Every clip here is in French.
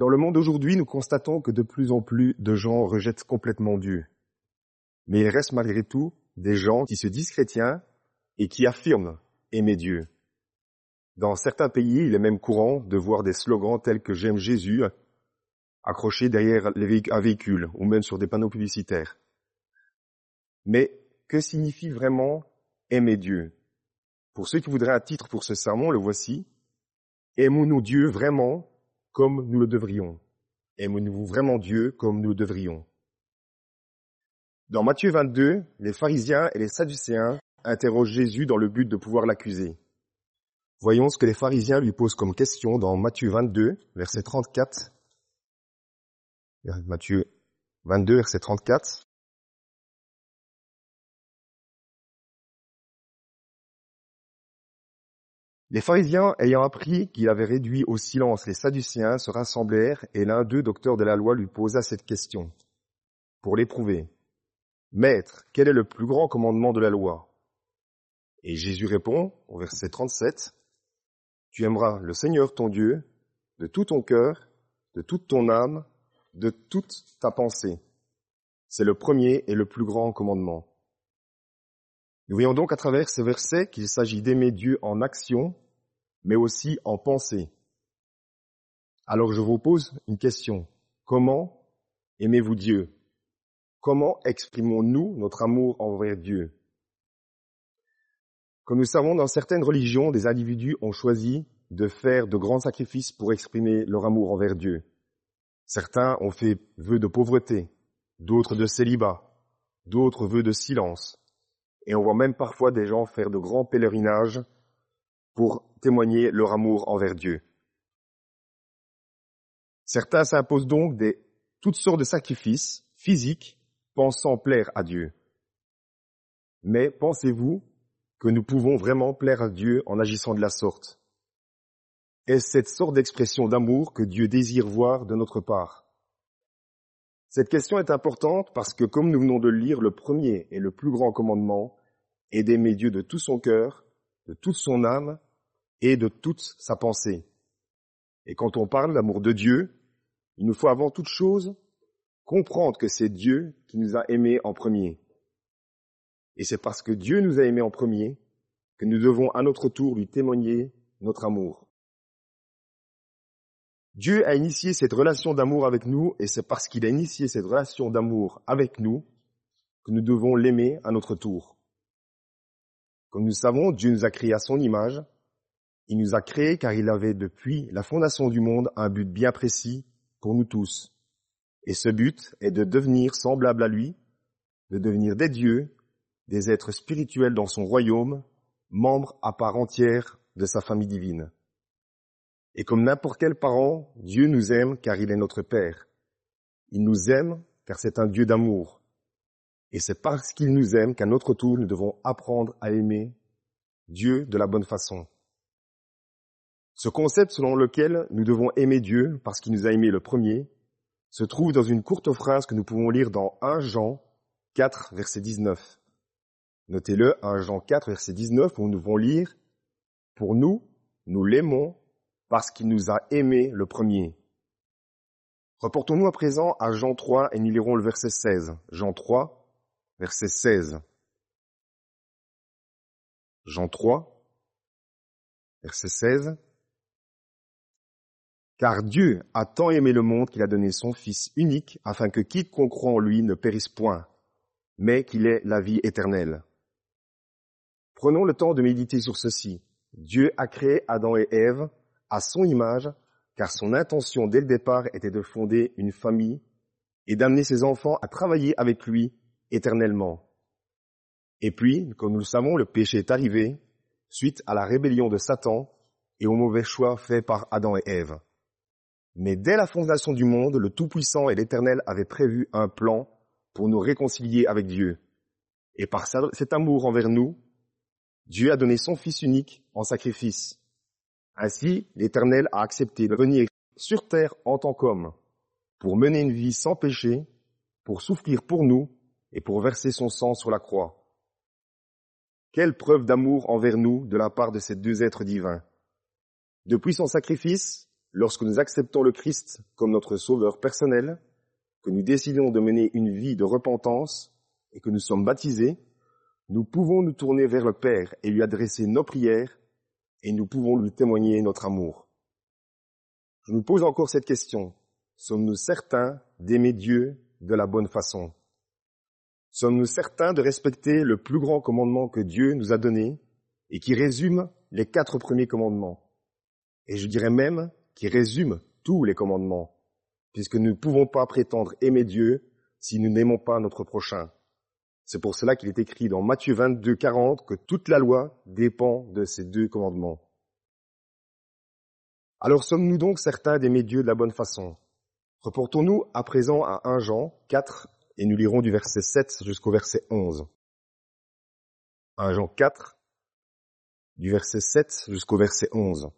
Dans le monde d'aujourd'hui, nous constatons que de plus en plus de gens rejettent complètement Dieu. Mais il reste malgré tout des gens qui se disent chrétiens et qui affirment aimer Dieu. Dans certains pays, il est même courant de voir des slogans tels que « J'aime Jésus » accrochés derrière un véhicule ou même sur des panneaux publicitaires. Mais que signifie vraiment aimer Dieu? Pour ceux qui voudraient un titre pour ce sermon, le voici. Aimons-nous Dieu vraiment comme nous le devrions? Aimons-nous vraiment Dieu comme nous le devrions? Dans Matthieu 22, les pharisiens et les sadducéens interrogent Jésus dans le but de pouvoir l'accuser. Voyons ce que les pharisiens lui posent comme question dans Matthieu 22, verset 34. Matthieu 22, verset 34. Les pharisiens, ayant appris qu'il avait réduit au silence les sadducéens, se rassemblèrent et l'un d'eux, docteur de la loi, lui posa cette question pour l'éprouver. « Maître, quel est le plus grand commandement de la loi ?» Et Jésus répond au verset 37, « Tu aimeras le Seigneur ton Dieu de tout ton cœur, de toute ton âme, de toute ta pensée. C'est le premier et le plus grand commandement. » Nous voyons donc à travers ce verset qu'il s'agit d'aimer Dieu en action, mais aussi en pensée. Alors je vous pose une question. Comment aimez-vous Dieu? Comment exprimons-nous notre amour envers Dieu? Comme nous savons, dans certaines religions, des individus ont choisi de faire de grands sacrifices pour exprimer leur amour envers Dieu. Certains ont fait vœu de pauvreté, d'autres de célibat, d'autres vœux de silence. Et on voit même parfois des gens faire de grands pèlerinages pour témoigner leur amour envers Dieu. Certains s'imposent donc toutes sortes de sacrifices physiques pensant plaire à Dieu. Mais pensez-vous que nous pouvons vraiment plaire à Dieu en agissant de la sorte? Est-ce cette sorte d'expression d'amour que Dieu désire voir de notre part? Cette question est importante parce que, comme nous venons de le lire, le premier et le plus grand commandement est d'aimer Dieu de tout son cœur, de toute son âme et de toute sa pensée. Et quand on parle d'amour de Dieu, il nous faut avant toute chose comprendre que c'est Dieu qui nous a aimés en premier. Et c'est parce que Dieu nous a aimés en premier que nous devons à notre tour lui témoigner notre amour. Dieu a initié cette relation d'amour avec nous et c'est parce qu'il a initié cette relation d'amour avec nous que nous devons l'aimer à notre tour. Comme nous savons, Dieu nous a créés à son image. Il nous a créés car il avait depuis la fondation du monde un but bien précis pour nous tous. Et ce but est de devenir semblable à lui, de devenir des dieux, des êtres spirituels dans son royaume, membres à part entière de sa famille divine. Et comme n'importe quel parent, Dieu nous aime car il est notre Père. Il nous aime car c'est un Dieu d'amour. Et c'est parce qu'il nous aime qu'à notre tour, nous devons apprendre à aimer Dieu de la bonne façon. Ce concept selon lequel nous devons aimer Dieu parce qu'il nous a aimés le premier se trouve dans une courte phrase que nous pouvons lire dans 1 Jean 4, verset 19. Notez-le, 1 Jean 4, verset 19, où nous devons lire « Pour nous, nous l'aimons parce qu'il nous a aimés le premier. » Reportons-nous à présent à Jean 3 et nous lirons le verset 16. Jean 3, verset 16. Jean 3, verset 16. « Car Dieu a tant aimé le monde qu'il a donné son Fils unique, afin que quiconque croit en lui ne périsse point, mais qu'il ait la vie éternelle. » Prenons le temps de méditer sur ceci. Dieu a créé Adam et Ève à son image, car son intention dès le départ était de fonder une famille et d'amener ses enfants à travailler avec lui éternellement. Et puis, comme nous le savons, le péché est arrivé suite à la rébellion de Satan et au mauvais choix fait par Adam et Ève. Mais dès la fondation du monde, le Tout-Puissant et l'Éternel avaient prévu un plan pour nous réconcilier avec Dieu. Et par cet amour envers nous, Dieu a donné son Fils unique en sacrifice. Ainsi, l'Éternel a accepté de venir sur terre en tant qu'homme pour mener une vie sans péché, pour souffrir pour nous et pour verser son sang sur la croix. Quelle preuve d'amour envers nous de la part de ces deux êtres divins. Depuis son sacrifice, lorsque nous acceptons le Christ comme notre sauveur personnel, que nous décidons de mener une vie de repentance et que nous sommes baptisés, nous pouvons nous tourner vers le Père et lui adresser nos prières et nous pouvons lui témoigner notre amour. Je nous pose encore cette question. Sommes-nous certains d'aimer Dieu de la bonne façon? Sommes-nous certains de respecter le plus grand commandement que Dieu nous a donné et qui résume les 4 premiers commandements? Et je dirais même qui résume tous les commandements, puisque nous ne pouvons pas prétendre aimer Dieu si nous n'aimons pas notre prochain. C'est pour cela qu'il est écrit dans Matthieu 22, 40 que toute la loi dépend de ces 2 commandements. Alors sommes-nous donc certains d'aimer Dieu de la bonne façon? Reportons-nous à présent à 1 Jean 4 et nous lirons du verset 7 jusqu'au verset 11. 1 Jean 4, du verset 7 jusqu'au verset 11.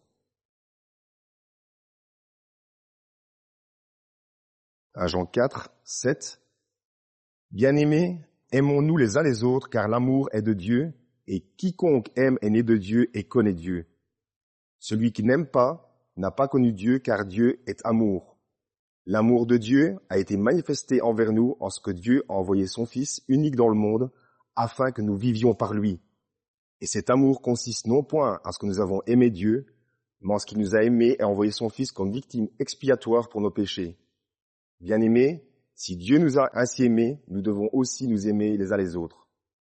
1 Jean 4, 7. Bien-aimés, aimons-nous les uns les autres, car l'amour est de Dieu, et quiconque aime est né de Dieu et connaît Dieu. Celui qui n'aime pas n'a pas connu Dieu, car Dieu est amour. L'amour de Dieu a été manifesté envers nous en ce que Dieu a envoyé son Fils unique dans le monde, afin que nous vivions par lui. Et cet amour consiste non point à ce que nous avons aimé Dieu, mais en ce qu'il nous a aimés et envoyé son Fils comme victime expiatoire pour nos péchés. Bien-aimés, si Dieu nous a ainsi aimés, nous devons aussi nous aimer les uns les autres.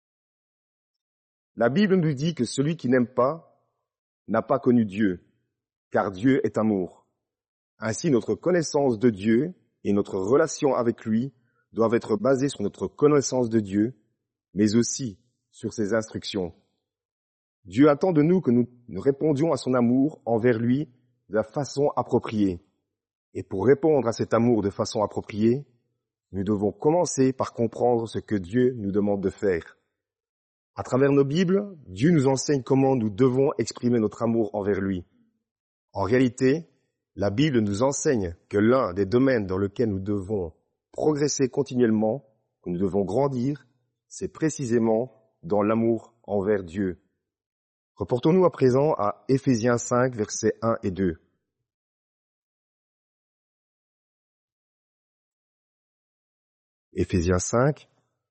La Bible nous dit que celui qui n'aime pas n'a pas connu Dieu, car Dieu est amour. Ainsi, notre connaissance de Dieu et notre relation avec lui doivent être basées sur notre connaissance de Dieu, mais aussi sur ses instructions. Dieu attend de nous que nous répondions à son amour envers lui de la façon appropriée. Et pour répondre à cet amour de façon appropriée, nous devons commencer par comprendre ce que Dieu nous demande de faire. À travers nos Bibles, Dieu nous enseigne comment nous devons exprimer notre amour envers lui. En réalité, la Bible nous enseigne que l'un des domaines dans lesquels nous devons progresser continuellement, que nous devons grandir, c'est précisément dans l'amour envers Dieu. Reportons-nous à présent à Éphésiens 5, versets 1 et 2. Éphésiens 5.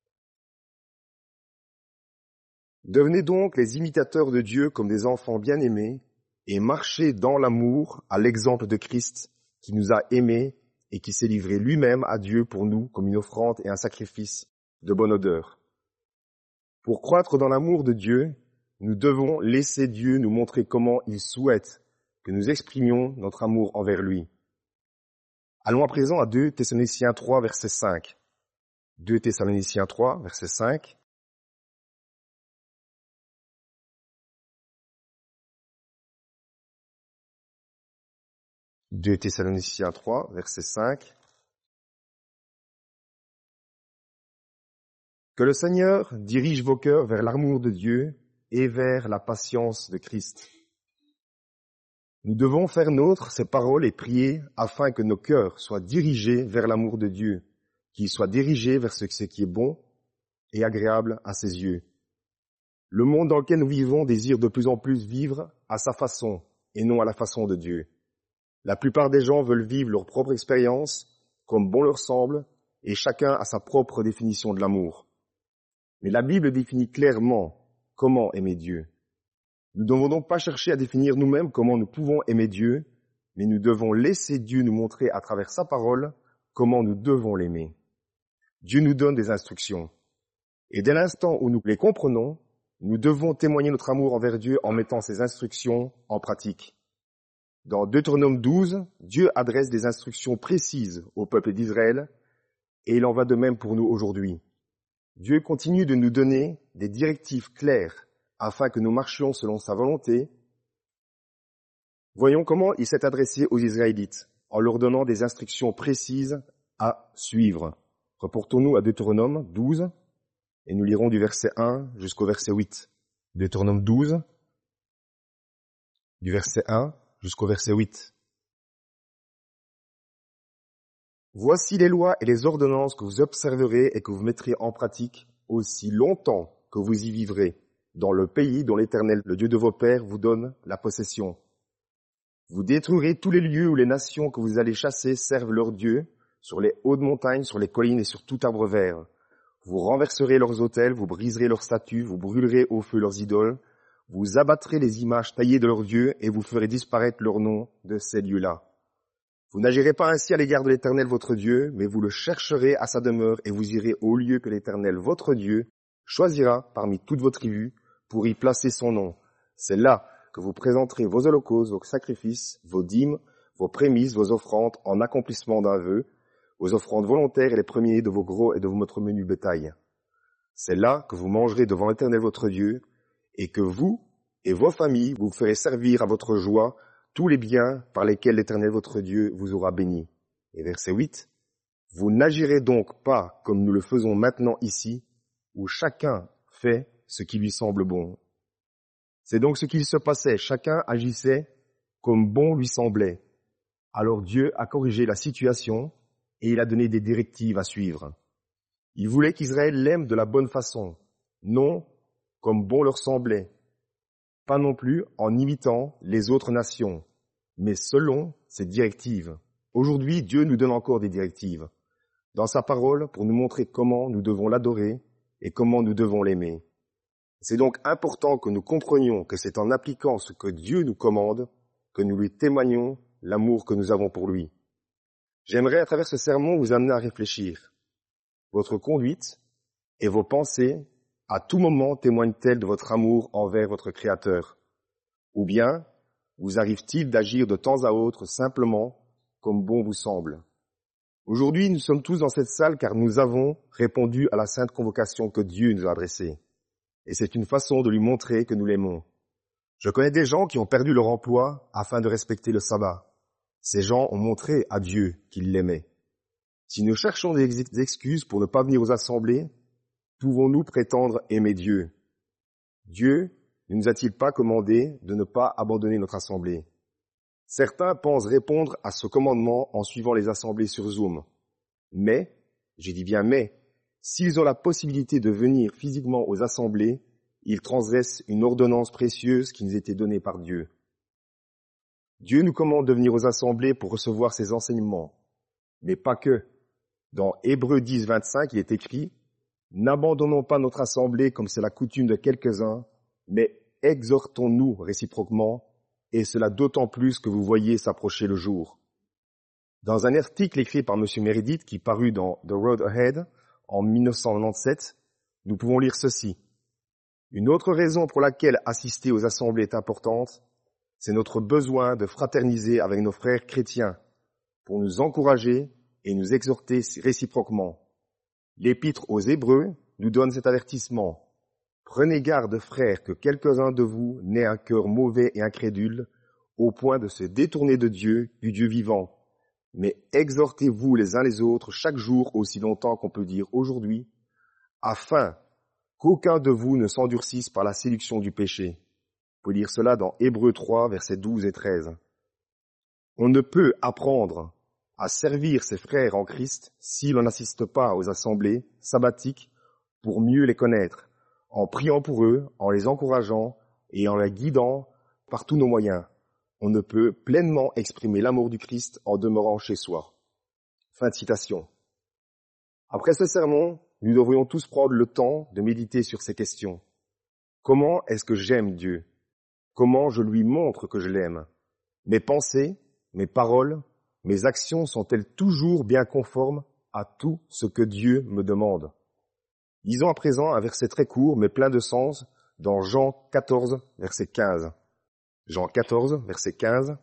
Devenez donc les imitateurs de Dieu comme des enfants bien-aimés et marchez dans l'amour à l'exemple de Christ qui nous a aimés et qui s'est livré lui-même à Dieu pour nous comme une offrande et un sacrifice de bonne odeur. Pour croître dans l'amour de Dieu, nous devons laisser Dieu nous montrer comment il souhaite que nous exprimions notre amour envers lui. Allons à présent à 2 Thessaloniciens 3, verset 5. 2 Thessaloniciens 3, verset 5. « 2 Thessaloniciens 3, verset 5. Que le Seigneur dirige vos cœurs vers l'amour de Dieu et vers la patience de Christ. Nous devons faire nôtres ces paroles et prier afin que nos cœurs soient dirigés vers l'amour de Dieu, qu'ils soient dirigés vers ce qui est bon et agréable à ses yeux. Le monde dans lequel nous vivons désire de plus en plus vivre à sa façon et non à la façon de Dieu. La plupart des gens veulent vivre leur propre expérience comme bon leur semble et chacun a sa propre définition de l'amour. Mais la Bible définit clairement comment aimer Dieu. Nous ne devons donc pas chercher à définir nous-mêmes comment nous pouvons aimer Dieu, mais nous devons laisser Dieu nous montrer à travers sa parole comment nous devons l'aimer. Dieu nous donne des instructions. Et dès l'instant où nous les comprenons, nous devons témoigner notre amour envers Dieu en mettant ces instructions en pratique. Dans Deutéronome 12, Dieu adresse des instructions précises au peuple d'Israël et il en va de même pour nous aujourd'hui. Dieu continue de nous donner des directives claires afin que nous marchions selon sa volonté. Voyons comment il s'est adressé aux Israélites en leur donnant des instructions précises à suivre. Reportons-nous à Deutéronome 12 et nous lirons du verset 1 jusqu'au verset 8. Deutéronome 12, du verset 1 jusqu'au verset 8. Voici les lois et les ordonnances que vous observerez et que vous mettrez en pratique aussi longtemps que vous y vivrez, dans le pays dont l'Éternel, le Dieu de vos pères, vous donne la possession. Vous détruirez tous les lieux où les nations que vous allez chasser servent leurs dieux, sur les hautes montagnes, sur les collines et sur tout arbre vert. Vous renverserez leurs autels, vous briserez leurs statues, vous brûlerez au feu leurs idoles, vous abattrez les images taillées de leurs dieux et vous ferez disparaître leur nom de ces lieux-là. Vous n'agirez pas ainsi à l'égard de l'Éternel votre Dieu, mais vous le chercherez à sa demeure et vous irez au lieu que l'Éternel votre Dieu choisira parmi toutes vos tribus pour y placer son nom. C'est là que vous présenterez vos holocaustes, vos sacrifices, vos dîmes, vos prémices, vos offrandes en accomplissement d'un vœu, vos offrandes volontaires et les premiers de vos gros et de votre menu bétail. C'est là que vous mangerez devant l'Éternel votre Dieu et que vous et vos familles vous ferez servir à votre joie tous les biens par lesquels l'Éternel votre Dieu vous aura béni. Et verset 8, vous n'agirez donc pas comme nous le faisons maintenant ici, où chacun fait ce qui lui semble bon. C'est donc ce qu'il se passait, chacun agissait comme bon lui semblait. Alors Dieu a corrigé la situation et il a donné des directives à suivre. Il voulait qu'Israël l'aime de la bonne façon, non comme bon leur semblait, pas non plus en imitant les autres nations, mais selon ses directives. Aujourd'hui, Dieu nous donne encore des directives dans sa parole pour nous montrer comment nous devons l'adorer et comment nous devons l'aimer. C'est donc important que nous comprenions que c'est en appliquant ce que Dieu nous commande que nous lui témoignons l'amour que nous avons pour lui. J'aimerais à travers ce sermon vous amener à réfléchir. Votre conduite et vos pensées à tout moment témoignent-elles de votre amour envers votre Créateur? Ou bien vous arrive-t-il d'agir de temps à autre simplement comme bon vous semble? Aujourd'hui, nous sommes tous dans cette salle car nous avons répondu à la sainte convocation que Dieu nous a adressée. Et c'est une façon de lui montrer que nous l'aimons. Je connais des gens qui ont perdu leur emploi afin de respecter le sabbat. Ces gens ont montré à Dieu qu'ils l'aimaient. Si nous cherchons des excuses pour ne pas venir aux assemblées, pouvons-nous prétendre aimer Dieu? Dieu ne nous a-t-il pas commandé de ne pas abandonner notre assemblée? Certains pensent répondre à ce commandement en suivant les assemblées sur Zoom. Mais, j'ai dit bien mais, s'ils ont la possibilité de venir physiquement aux assemblées, ils transgressent une ordonnance précieuse qui nous était donnée par Dieu. Dieu nous commande de venir aux assemblées pour recevoir ses enseignements, mais pas que. Dans Hébreux 10, 25, il est écrit « N'abandonnons pas notre assemblée comme c'est la coutume de quelques-uns, mais exhortons-nous réciproquement, et cela d'autant plus que vous voyez s'approcher le jour. » Dans un article écrit par M. Meredith qui parut dans The Road Ahead en 1997, nous pouvons lire ceci. Une autre raison pour laquelle assister aux assemblées est importante, c'est notre besoin de fraterniser avec nos frères chrétiens pour nous encourager et nous exhorter réciproquement. L'Épître aux Hébreux nous donne cet avertissement. Prenez garde, frères, que quelques-uns de vous n'aient un cœur mauvais et incrédule, au point de se détourner de Dieu, du Dieu vivant. Mais exhortez-vous les uns les autres chaque jour aussi longtemps qu'on peut dire aujourd'hui, afin qu'aucun de vous ne s'endurcisse par la séduction du péché. On peut lire cela dans Hébreux 3, versets 12 et 13. On ne peut apprendre à servir ses frères en Christ si l'on n'assiste pas aux assemblées sabbatiques pour mieux les connaître, en priant pour eux, en les encourageant et en les guidant par tous nos moyens. On ne peut pleinement exprimer l'amour du Christ en demeurant chez soi. Fin de citation. Après ce sermon, nous devrions tous prendre le temps de méditer sur ces questions. Comment est-ce que j'aime Dieu? Comment je lui montre que je l'aime? Mes pensées, mes paroles, mes actions sont-elles toujours bien conformes à tout ce que Dieu me demande? Lisons à présent un verset très court mais plein de sens dans Jean 14, verset 15. Jean 14, verset 15.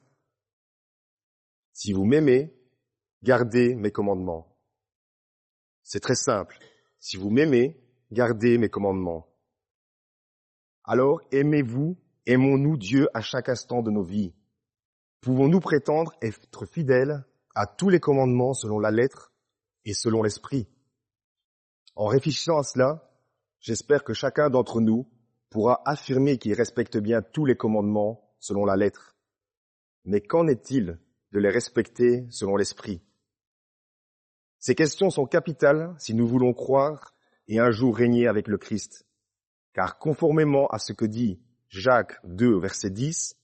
Si vous m'aimez, gardez mes commandements. C'est très simple. Si vous m'aimez, gardez mes commandements. Alors aimez-vous, aimons-nous Dieu à chaque instant de nos vies? Pouvons-nous prétendre être fidèles à tous les commandements selon la lettre et selon l'esprit? En réfléchissant à cela, j'espère que chacun d'entre nous pourra affirmer qu'il respecte bien tous les commandements selon la lettre. Mais qu'en est-il de les respecter selon l'esprit? Ces questions sont capitales si nous voulons croire et un jour régner avec le Christ. Car conformément à ce que dit Jacques 2, verset 10,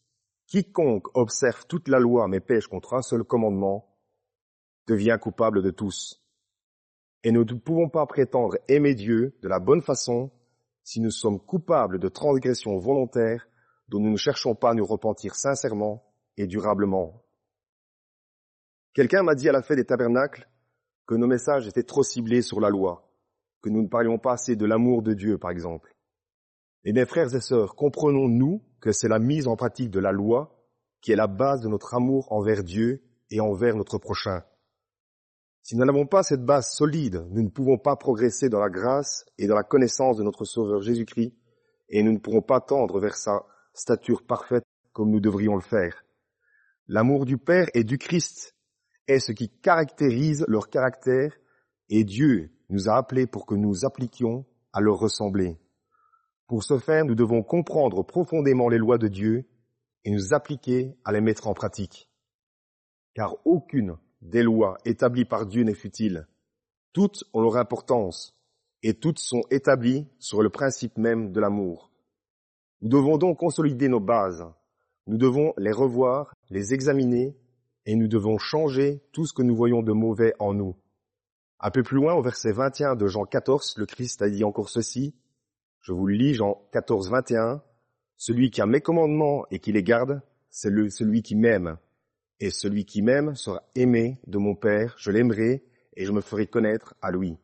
Quiconque observe toute la loi mais pêche contre un seul commandement devient coupable de tous. Et nous ne pouvons pas prétendre aimer Dieu de la bonne façon si nous sommes coupables de transgressions volontaires dont nous ne cherchons pas à nous repentir sincèrement et durablement. Quelqu'un m'a dit à la fête des tabernacles que nos messages étaient trop ciblés sur la loi, que nous ne parlions pas assez de l'amour de Dieu, par exemple. Et mes frères et sœurs, comprenons-nous que c'est la mise en pratique de la loi qui est la base de notre amour envers Dieu et envers notre prochain. Si nous n'avons pas cette base solide, nous ne pouvons pas progresser dans la grâce et dans la connaissance de notre Sauveur Jésus-Christ, et nous ne pourrons pas tendre vers sa stature parfaite comme nous devrions le faire. L'amour du Père et du Christ est ce qui caractérise leur caractère, et Dieu nous a appelés pour que nous appliquions à leur ressembler. Pour ce faire, nous devons comprendre profondément les lois de Dieu et nous appliquer à les mettre en pratique. Car aucune des lois établies par Dieu n'est futile. Toutes ont leur importance et toutes sont établies sur le principe même de l'amour. Nous devons donc consolider nos bases. Nous devons les revoir, les examiner et nous devons changer tout ce que nous voyons de mauvais en nous. Un peu plus loin, au verset 21 de Jean 14, le Christ a dit encore ceci. Je vous le lis, Jean 14, 21. Celui qui a mes commandements et qui les garde, c'est celui qui m'aime. Et celui qui m'aime sera aimé de mon Père, je l'aimerai et je me ferai connaître à lui.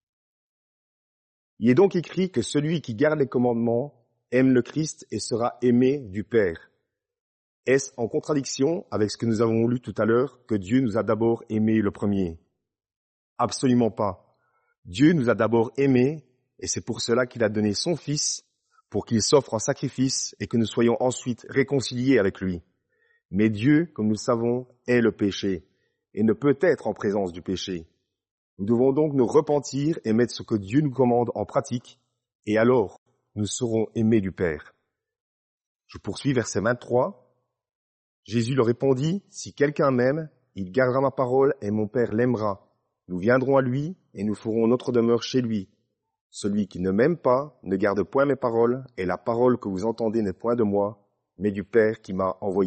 Il est donc écrit que celui qui garde les commandements aime le Christ et sera aimé du Père. Est-ce en contradiction avec ce que nous avons lu tout à l'heure, que Dieu nous a d'abord aimés le premier? Absolument pas. Dieu nous a d'abord aimés et c'est pour cela qu'il a donné son Fils pour qu'il s'offre en sacrifice et que nous soyons ensuite réconciliés avec lui. Mais Dieu, comme nous le savons, est le péché et ne peut être en présence du péché. Nous devons donc nous repentir et mettre ce que Dieu nous commande en pratique et alors nous serons aimés du Père. Je poursuis verset 23. Jésus leur répondit, « Si quelqu'un m'aime, il gardera ma parole et mon Père l'aimera. Nous viendrons à lui et nous ferons notre demeure chez lui. Celui qui ne m'aime pas ne garde point mes paroles et la parole que vous entendez n'est point de moi, mais du Père qui m'a envoyé. »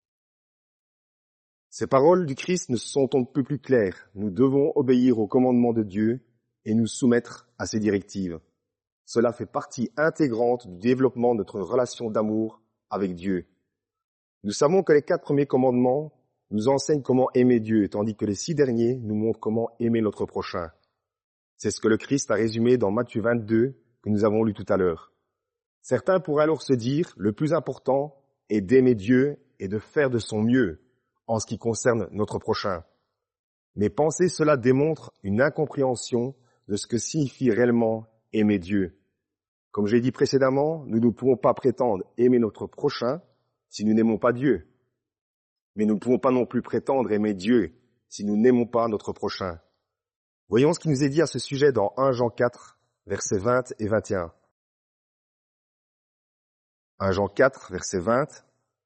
Ces paroles du Christ ne sont un peu plus claires. Nous devons obéir aux commandements de Dieu et nous soumettre à ses directives. Cela fait partie intégrante du développement de notre relation d'amour avec Dieu. Nous savons que les 4 premiers commandements nous enseignent comment aimer Dieu, tandis que les 6 derniers nous montrent comment aimer notre prochain. C'est ce que le Christ a résumé dans Matthieu 22, que nous avons lu tout à l'heure. Certains pourraient alors se dire, le plus important est d'aimer Dieu et de faire de son mieux en ce qui concerne notre prochain. Mais penser cela démontre une incompréhension de ce que signifie réellement aimer Dieu. Comme j'ai dit précédemment, nous ne pouvons pas prétendre aimer notre prochain si nous n'aimons pas Dieu. Mais nous ne pouvons pas non plus prétendre aimer Dieu si nous n'aimons pas notre prochain. Voyons ce qui nous est dit à ce sujet dans 1 Jean 4, versets 20 et 21. 1 Jean 4, verset 20.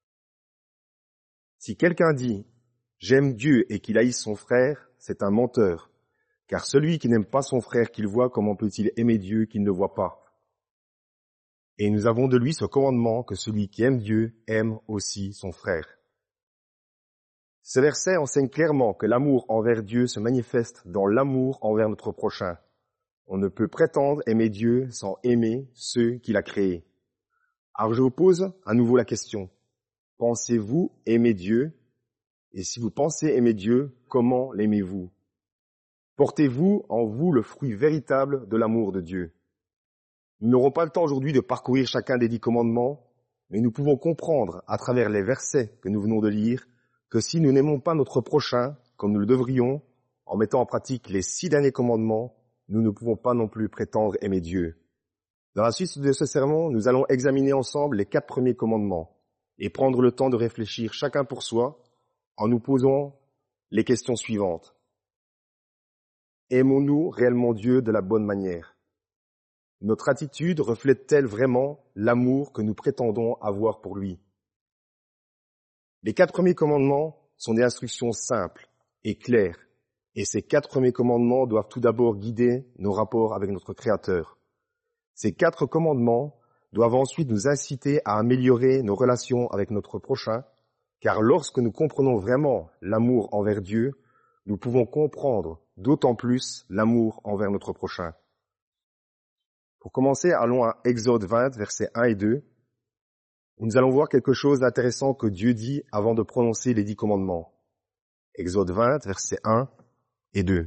Si quelqu'un dit « J'aime Dieu » et qu'il haïsse son frère, c'est un menteur. Car celui qui n'aime pas son frère qu'il voit, comment peut-il aimer Dieu qu'il ne voit pas? Et nous avons de lui ce commandement que celui qui aime Dieu aime aussi son frère. Ce verset enseigne clairement que l'amour envers Dieu se manifeste dans l'amour envers notre prochain. On ne peut prétendre aimer Dieu sans aimer ceux qu'il a créés. Alors je vous pose à nouveau la question. Pensez-vous aimer Dieu? Et si vous pensez aimer Dieu, comment l'aimez-vous? Portez-vous en vous le fruit véritable de l'amour de Dieu? Nous n'aurons pas le temps aujourd'hui de parcourir chacun des 10 commandements, mais nous pouvons comprendre à travers les versets que nous venons de lire que si nous n'aimons pas notre prochain comme nous le devrions, en mettant en pratique les 6 derniers commandements, nous ne pouvons pas non plus prétendre aimer Dieu. Dans la suite de ce sermon, nous allons examiner ensemble les 4 premiers commandements et prendre le temps de réfléchir chacun pour soi en nous posant les questions suivantes. Aimons-nous réellement Dieu de la bonne manière? Notre attitude reflète-t-elle vraiment l'amour que nous prétendons avoir pour lui? Les 4 premiers commandements sont des instructions simples et claires, et ces 4 premiers commandements doivent tout d'abord guider nos rapports avec notre Créateur. Ces 4 commandements doivent ensuite nous inciter à améliorer nos relations avec notre prochain, car lorsque nous comprenons vraiment l'amour envers Dieu, nous pouvons comprendre d'autant plus l'amour envers notre prochain. Pour commencer, allons à Exode 20, versets 1 et 2, où nous allons voir quelque chose d'intéressant que Dieu dit avant de prononcer les 10 commandements. Exode 20, versets 1 et 2.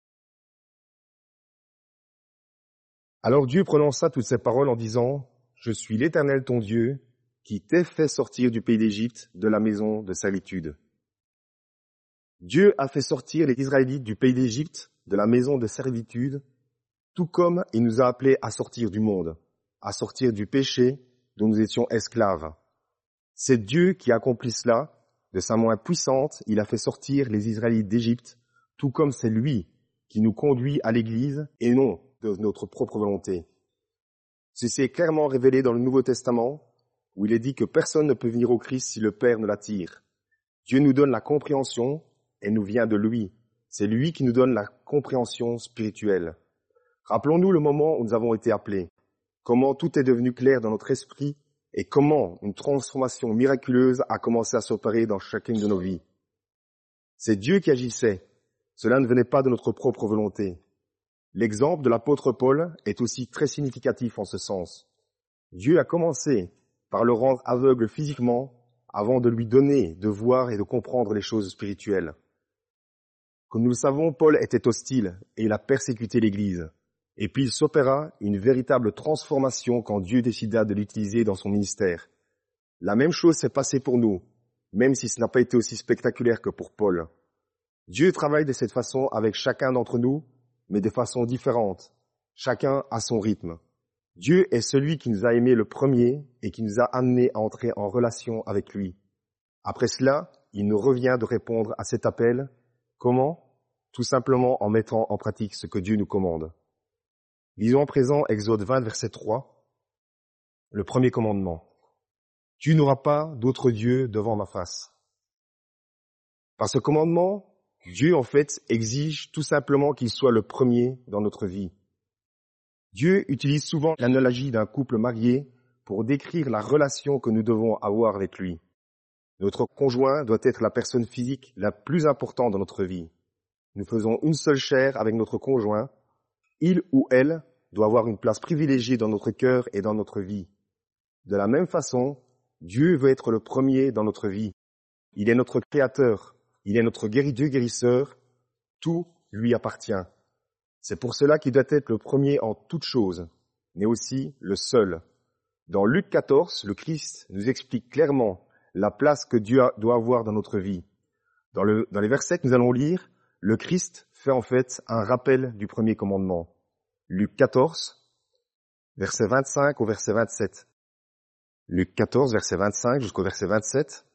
Alors Dieu prononça toutes ces paroles en disant, « Je suis l'Éternel ton Dieu, qui t'ai fait sortir du pays d'Égypte, de la maison de servitude. » Dieu a fait sortir les Israélites du pays d'Égypte, de la maison de servitude, tout comme il nous a appelés à sortir du monde, à sortir du péché dont nous étions esclaves. C'est Dieu qui accomplit cela. De sa main puissante, il a fait sortir les Israélites d'Égypte, tout comme c'est lui qui nous conduit à l'Église et non de notre propre volonté. Ceci est clairement révélé dans le Nouveau Testament, où il est dit que personne ne peut venir au Christ si le Père ne l'attire. Dieu nous donne la compréhension et nous vient de lui. C'est lui qui nous donne la compréhension spirituelle. Rappelons-nous le moment où nous avons été appelés, comment tout est devenu clair dans notre esprit et comment une transformation miraculeuse a commencé à s'opérer dans chacune de nos vies. C'est Dieu qui agissait. Cela ne venait pas de notre propre volonté. L'exemple de l'apôtre Paul est aussi très significatif en ce sens. Dieu a commencé par le rendre aveugle physiquement avant de lui donner de voir et de comprendre les choses spirituelles. Comme nous le savons, Paul était hostile et il a persécuté l'Église. Et puis il s'opéra une véritable transformation quand Dieu décida de l'utiliser dans son ministère. La même chose s'est passée pour nous, même si ce n'a pas été aussi spectaculaire que pour Paul. Dieu travaille de cette façon avec chacun d'entre nous, mais de façon différente, chacun à son rythme. Dieu est celui qui nous a aimés le premier et qui nous a amenés à entrer en relation avec lui. Après cela, il nous revient de répondre à cet appel. Comment ? Tout simplement en mettant en pratique ce que Dieu nous commande. Lisons à présent Exode 20, verset 3, le premier commandement. « Tu n'auras pas d'autre Dieu devant ma face. » Par ce commandement, Dieu en fait exige tout simplement qu'il soit le premier dans notre vie. Dieu utilise souvent l'analogie d'un couple marié pour décrire la relation que nous devons avoir avec lui. Notre conjoint doit être la personne physique la plus importante dans notre vie. Nous faisons une seule chair avec notre conjoint. Il ou elle doit avoir une place privilégiée dans notre cœur et dans notre vie. De la même façon, Dieu veut être le premier dans notre vie. Il est notre créateur, il est notre Dieu guérisseur, tout lui appartient. C'est pour cela qu'il doit être le premier en toutes choses, mais aussi le seul. Dans Luc 14, le Christ nous explique clairement la place que Dieu doit avoir dans notre vie. Dans les versets que nous allons lire, le Christ fait en fait un rappel du premier commandement. Luc 14, verset 25 au verset 27. Luc 14, verset 25 jusqu'au verset 27.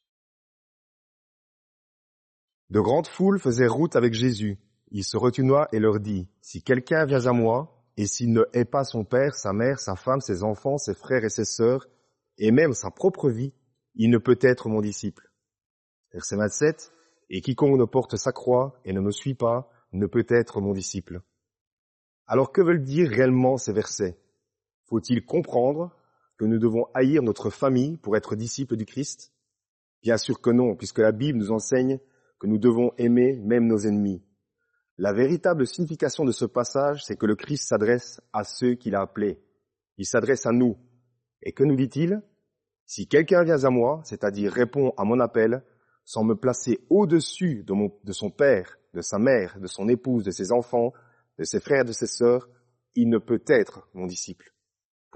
De grandes foules faisaient route avec Jésus. Il se retourna et leur dit, « Si quelqu'un vient à moi, et s'il ne hait pas son père, sa mère, sa femme, ses enfants, ses frères et ses sœurs, et même sa propre vie, il ne peut être mon disciple. » Verset 27. « Et quiconque ne porte sa croix et ne me suit pas, ne peut être mon disciple. » Alors que veulent dire réellement ces versets ? Faut-il comprendre que nous devons haïr notre famille pour être disciples du Christ ? Bien sûr que non, puisque la Bible nous enseigne que nous devons aimer même nos ennemis. La véritable signification de ce passage, c'est que le Christ s'adresse à ceux qu'il a appelés. Il s'adresse à nous. Et que nous dit-il ? Si quelqu'un vient à moi, c'est-à-dire répond à mon appel, sans me placer au-dessus de son père, de sa mère, de son épouse, de ses enfants, de ses frères et de ses sœurs, il ne peut être mon disciple. Pourquoi ?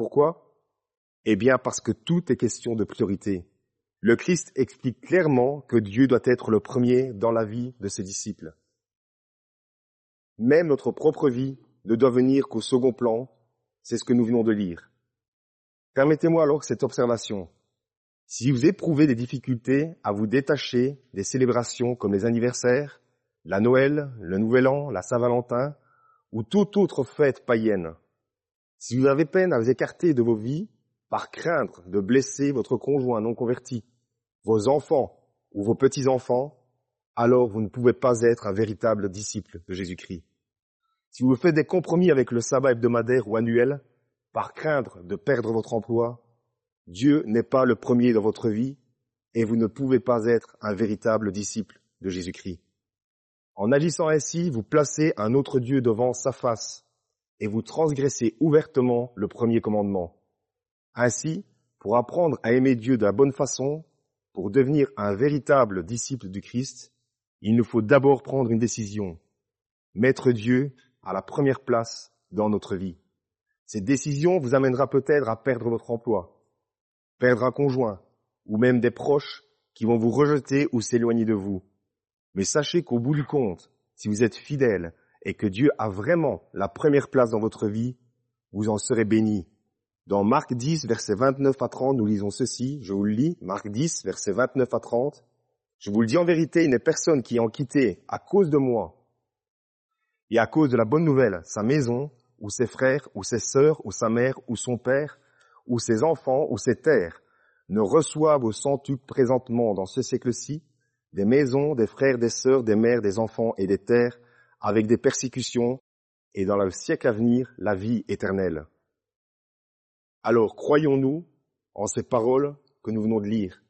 Eh bien parce que tout est question de priorité. Le Christ explique clairement que Dieu doit être le premier dans la vie de ses disciples. Même notre propre vie ne doit venir qu'au second plan, c'est ce que nous venons de lire. Permettez-moi alors cette observation. Si vous éprouvez des difficultés à vous détacher des célébrations comme les anniversaires, la Noël, le Nouvel An, la Saint-Valentin, ou toute autre fête païenne, si vous avez peine à vous écarter de vos vies par crainte de blesser votre conjoint non converti, vos enfants ou vos petits-enfants, alors vous ne pouvez pas être un véritable disciple de Jésus-Christ. Si vous faites des compromis avec le sabbat hebdomadaire ou annuel, par craindre de perdre votre emploi, Dieu n'est pas le premier dans votre vie et vous ne pouvez pas être un véritable disciple de Jésus-Christ. En agissant ainsi, vous placez un autre Dieu devant sa face et vous transgressez ouvertement le premier commandement. Ainsi, pour apprendre à aimer Dieu de la bonne façon, pour devenir un véritable disciple du Christ, il nous faut d'abord prendre une décision, mettre Dieu à la première place dans notre vie. Cette décision vous amènera peut-être à perdre votre emploi, perdre un conjoint, ou même des proches qui vont vous rejeter ou s'éloigner de vous. Mais sachez qu'au bout du compte, si vous êtes fidèle et que Dieu a vraiment la première place dans votre vie, vous en serez bénis. Dans Marc 10, versets 29 à 30, nous lisons ceci, je vous le lis, Marc 10, versets 29 à 30. Je vous le dis en vérité, il n'est personne qui, ayant quitté à cause de moi et à cause de la bonne nouvelle sa maison, ou ses frères, ou ses sœurs, ou sa mère, ou son père, ou ses enfants, ou ses terres, ne reçoivent au centuple présentement dans ce siècle-ci des maisons, des frères, des sœurs, des mères, des enfants et des terres, avec des persécutions, et dans le siècle à venir, la vie éternelle. Alors, croyons-nous en ces paroles que nous venons de lire?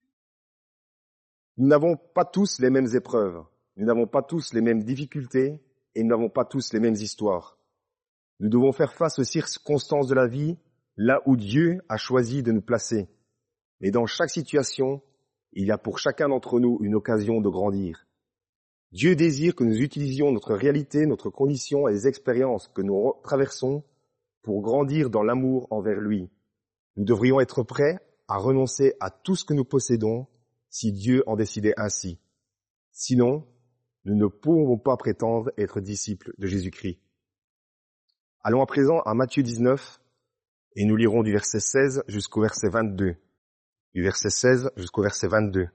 Nous n'avons pas tous les mêmes épreuves, nous n'avons pas tous les mêmes difficultés, et nous n'avons pas tous les mêmes histoires. Nous devons faire face aux circonstances de la vie, là où Dieu a choisi de nous placer. Mais dans chaque situation, il y a pour chacun d'entre nous une occasion de grandir. Dieu désire que nous utilisions notre réalité, notre condition et les expériences que nous traversons pour grandir dans l'amour envers lui. Nous devrions être prêts à renoncer à tout ce que nous possédons si Dieu en décidait ainsi. Sinon, nous ne pouvons pas prétendre être disciples de Jésus-Christ. Allons à présent à Matthieu 19 et nous lirons du verset 16 jusqu'au verset 22. Du verset 16 jusqu'au verset 22.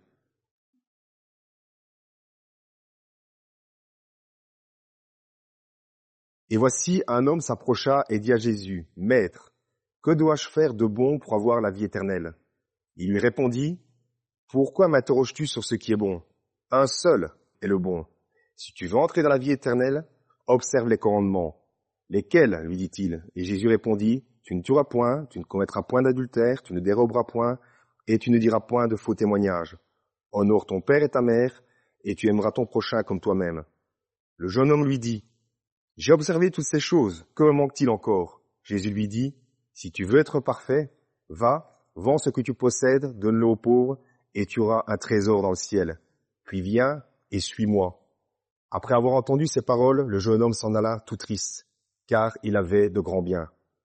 Et voici, un homme s'approcha et dit à Jésus, « Maître, que dois-je faire de bon pour avoir la vie éternelle ?» Il lui répondit, « Pourquoi m'interroges-tu sur ce qui est bon? Un seul est le bon. Si tu veux entrer dans la vie éternelle, observe les commandements. » Lesquels, lui dit-il. Et Jésus répondit, « Tu ne tueras point, tu ne commettras point d'adultère, tu ne déroberas point, et tu ne diras point de faux témoignages. Honore ton père et ta mère, et tu aimeras ton prochain comme toi-même. » Le jeune homme lui dit, « J'ai observé toutes ces choses, que me manque-t-il encore ?» Jésus lui dit, « Si tu veux être parfait, va, vends ce que tu possèdes, donne-le aux pauvres, et tu auras un trésor dans le ciel. Puis viens et suis-moi. » Après avoir entendu ces paroles, le jeune homme s'en alla tout triste, car il avait de grands biens.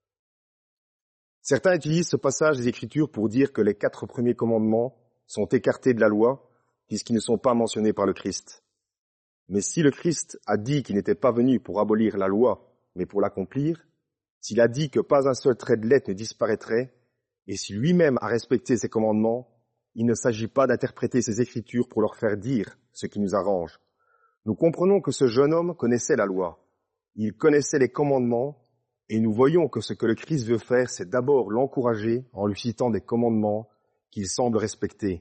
Certains utilisent ce passage des Écritures pour dire que les 4 premiers commandements sont écartés de la loi, puisqu'ils ne sont pas mentionnés par le Christ. Mais si le Christ a dit qu'il n'était pas venu pour abolir la loi, mais pour l'accomplir, s'il a dit que pas un seul trait de lettre ne disparaîtrait, et si lui-même a respecté ses commandements, il ne s'agit pas d'interpréter ces Écritures pour leur faire dire ce qui nous arrange. Nous comprenons que ce jeune homme connaissait la loi. Il connaissait les commandements, et nous voyons que ce que le Christ veut faire, c'est d'abord l'encourager en lui citant des commandements qu'il semble respecter.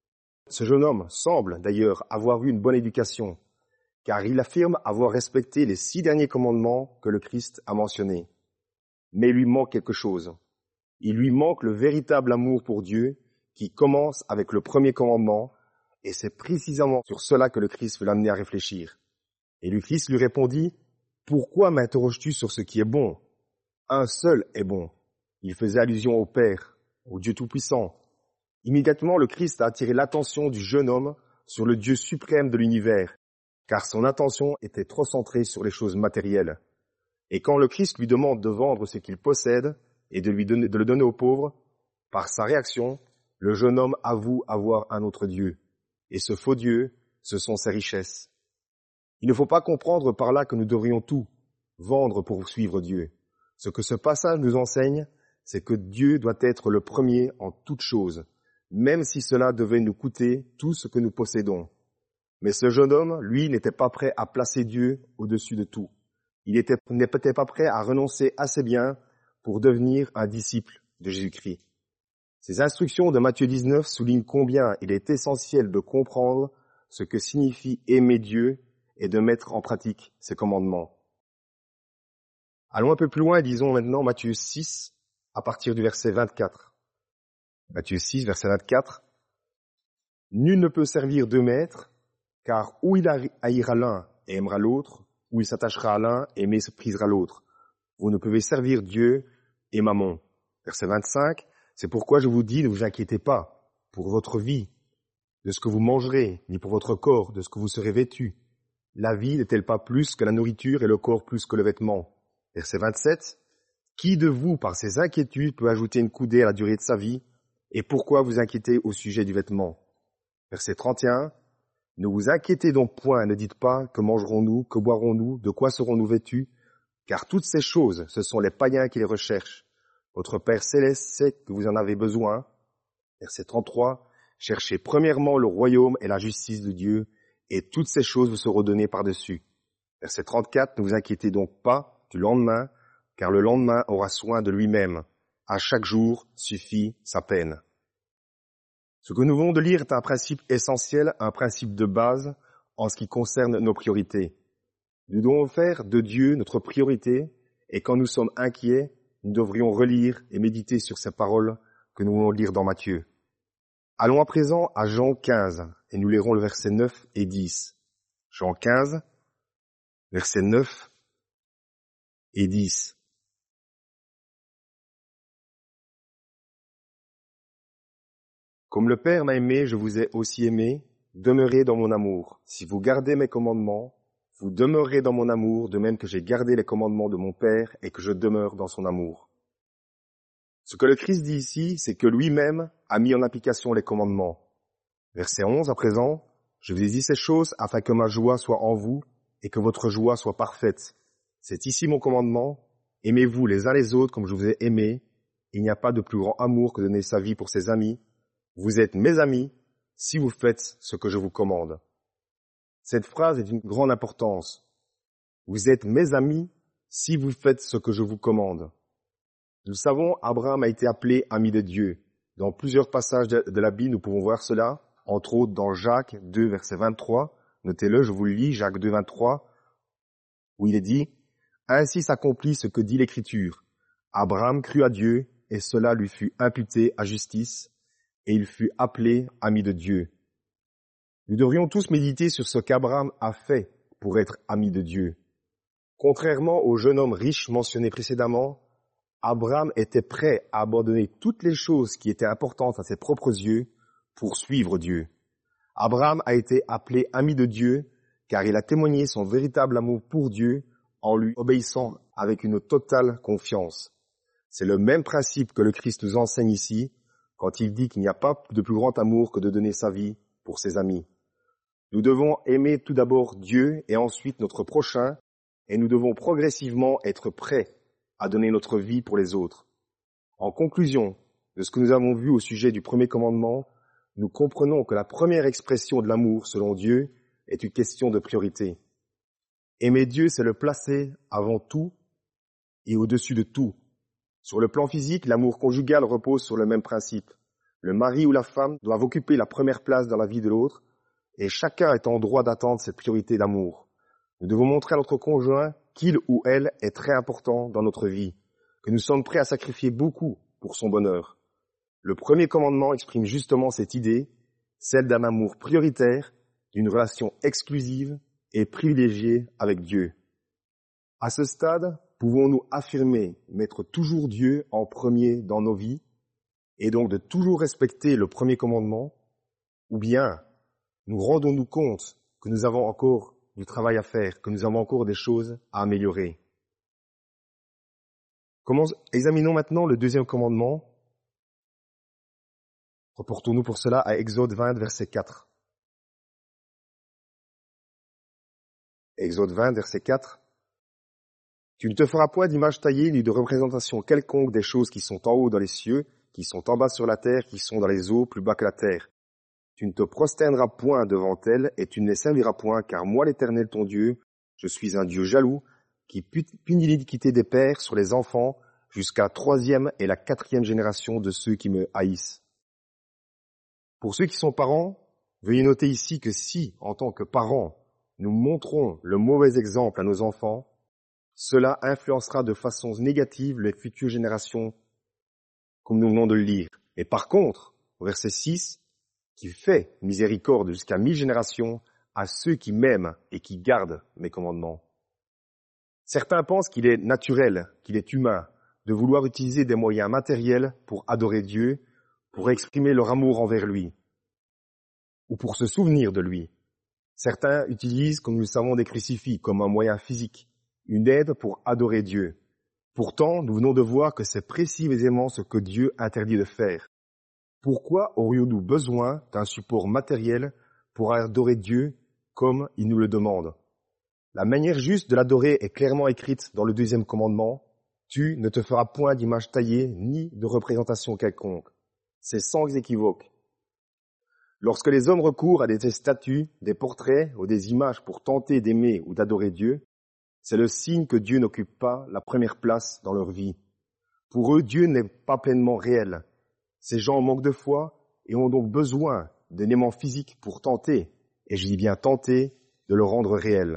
Ce jeune homme semble d'ailleurs avoir eu une bonne éducation, car il affirme avoir respecté les 6 derniers commandements que le Christ a mentionnés. Mais il lui manque quelque chose. Il lui manque le véritable amour pour Dieu qui commence avec le premier commandement, et c'est précisément sur cela que le Christ veut l'amener à réfléchir. Et le Christ lui répondit, « Pourquoi m'interroges-tu sur ce qui est bon? Un seul est bon. » Il faisait allusion au Père, au Dieu Tout-Puissant. Immédiatement, le Christ a attiré l'attention du jeune homme sur le Dieu suprême de l'univers, car son attention était trop centrée sur les choses matérielles. Et quand le Christ lui demande de vendre ce qu'il possède et de le donner aux pauvres, par sa réaction, le jeune homme avoue avoir un autre Dieu. Et ce faux Dieu, ce sont ses richesses. Il ne faut pas comprendre par là que nous devrions tout vendre pour suivre Dieu. Ce que ce passage nous enseigne, c'est que Dieu doit être le premier en toutes choses, même si cela devait nous coûter tout ce que nous possédons. Mais ce jeune homme, lui, n'était pas prêt à placer Dieu au-dessus de tout. Il n'était pas prêt à renoncer à ses biens pour devenir un disciple de Jésus-Christ. Ces instructions de Matthieu 19 soulignent combien il est essentiel de comprendre ce que signifie aimer Dieu et de mettre en pratique ses commandements. Allons un peu plus loin et lisons maintenant Matthieu 6, à partir du verset 24. Matthieu 6, verset 24. Nul ne peut servir deux maîtres, car ou il haïra l'un et aimera l'autre, ou il s'attachera à l'un et méprisera l'autre. Vous ne pouvez servir Dieu et Mammon. Verset 25. C'est pourquoi je vous dis, ne vous inquiétez pas pour votre vie, de ce que vous mangerez, ni pour votre corps, de ce que vous serez vêtu. La vie n'est-elle pas plus que la nourriture et le corps plus que le vêtement? Verset 27. Qui de vous, par ses inquiétudes, peut ajouter une coudée à la durée de sa vie? Et pourquoi vous inquiétez au sujet du vêtement? Verset 31. Ne vous inquiétez donc point, ne dites pas que mangerons-nous, que boirons-nous, de quoi serons-nous vêtus? Car toutes ces choses, ce sont les païens qui les recherchent. Votre Père céleste sait que vous en avez besoin. Verset 33. Cherchez premièrement le royaume et la justice de Dieu, et toutes ces choses vous seront données par-dessus. Verset 34. Ne vous inquiétez donc pas du lendemain, car le lendemain aura soin de lui-même. À chaque jour suffit sa peine. Ce que nous venons de lire est un principe essentiel, un principe de base en ce qui concerne nos priorités. Nous devons faire de Dieu notre priorité, et quand nous sommes inquiets, nous devrions relire et méditer sur ces paroles que nous venons de lire dans Matthieu. Allons à présent à Jean 15, et nous lirons le verset 9 et 10. Jean 15, versets 9 et 10. Comme le Père m'a aimé, je vous ai aussi aimé, demeurez dans mon amour. Si vous gardez mes commandements, vous demeurez dans mon amour, de même que j'ai gardé les commandements de mon Père et que je demeure dans son amour. Ce que le Christ dit ici, c'est que lui-même a mis en application les commandements. Verset 11 à présent, je vous ai dit ces choses afin que ma joie soit en vous et que votre joie soit parfaite. C'est ici mon commandement, aimez-vous les uns les autres comme je vous ai aimés. Il n'y a pas de plus grand amour que de donner sa vie pour ses amis. Vous êtes mes amis si vous faites ce que je vous commande. Cette phrase est d'une grande importance. Vous êtes mes amis si vous faites ce que je vous commande. Nous savons, Abraham a été appelé ami de Dieu. Dans plusieurs passages de la Bible, nous pouvons voir cela, entre autres dans Jacques 2, verset 23. Notez-le, je vous le lis, Jacques 2, 23, où il est dit « Ainsi s'accomplit ce que dit l'Écriture. Abraham crut à Dieu, et cela lui fut imputé à justice, et il fut appelé ami de Dieu. » Nous devrions tous méditer sur ce qu'Abraham a fait pour être ami de Dieu. Contrairement au jeune homme riche mentionné précédemment, Abraham était prêt à abandonner toutes les choses qui étaient importantes à ses propres yeux pour suivre Dieu. Abraham a été appelé ami de Dieu car il a témoigné son véritable amour pour Dieu en lui obéissant avec une totale confiance. C'est le même principe que le Christ nous enseigne ici quand il dit qu'il n'y a pas de plus grand amour que de donner sa vie pour ses amis. Nous devons aimer tout d'abord Dieu et ensuite notre prochain, et nous devons progressivement être prêts à donner notre vie pour les autres. En conclusion de ce que nous avons vu au sujet du premier commandement, nous comprenons que la première expression de l'amour selon Dieu est une question de priorité. Aimer Dieu, c'est le placer avant tout et au-dessus de tout. Sur le plan physique, l'amour conjugal repose sur le même principe. Le mari ou la femme doivent occuper la première place dans la vie de l'autre, et chacun est en droit d'attendre cette priorité d'amour. Nous devons montrer à notre conjoint qu'il ou elle est très important dans notre vie, que nous sommes prêts à sacrifier beaucoup pour son bonheur. Le premier commandement exprime justement cette idée, celle d'un amour prioritaire, d'une relation exclusive et privilégiée avec Dieu. À ce stade, pouvons-nous affirmer mettre toujours Dieu en premier dans nos vies et donc de toujours respecter le premier commandement, ou bien nous rendons-nous compte que nous avons encore du travail à faire, que nous avons encore des choses à améliorer. Examinons maintenant le deuxième commandement. Reportons-nous pour cela à Exode 20, verset 4. Exode 20, verset 4. Tu ne te feras point d'image taillée ni de représentation quelconque des choses qui sont en haut dans les cieux, qui sont en bas sur la terre, qui sont dans les eaux plus bas que la terre. Tu ne te prosterneras point devant elles et tu ne les serviras point, car moi l'Éternel ton Dieu, je suis un Dieu jaloux, qui punit l'iniquité des pères sur les enfants jusqu'à la 3e et la 4e génération de ceux qui me haïssent. Pour ceux qui sont parents, veuillez noter ici que si, en tant que parents, nous montrons le mauvais exemple à nos enfants, cela influencera de façon négative les futures générations comme nous venons de le lire. Et par contre, au verset 6, qui fait miséricorde jusqu'à 1000 générations à ceux qui m'aiment et qui gardent mes commandements. Certains pensent qu'il est naturel, qu'il est humain, de vouloir utiliser des moyens matériels pour adorer Dieu, pour exprimer leur amour envers lui, ou pour se souvenir de lui. Certains utilisent, comme nous le savons, des crucifix comme un moyen physique, une aide pour adorer Dieu. Pourtant, nous venons de voir que c'est précisément ce que Dieu interdit de faire. Pourquoi aurions-nous besoin d'un support matériel pour adorer Dieu comme il nous le demande? La manière juste de l'adorer est clairement écrite dans le 2e commandement. Tu ne te feras point d'image taillée ni de représentation quelconque. C'est sans équivoque. Lorsque les hommes recourent à des statues, des portraits ou des images pour tenter d'aimer ou d'adorer Dieu, c'est le signe que Dieu n'occupe pas la première place dans leur vie. Pour eux, Dieu n'est pas pleinement réel. Ces gens manquent de foi et ont donc besoin d'un aimant physique pour tenter, et je dis bien tenter, de le rendre réel.